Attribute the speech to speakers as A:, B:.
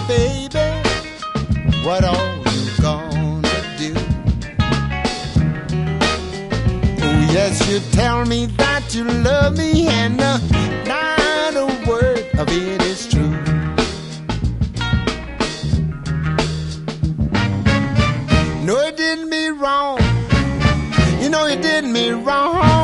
A: baby, what all you gonna do? Oh, yes, you tell me that you love me, and not a word of it is true. No, it did me wrong. You know, it did me wrong.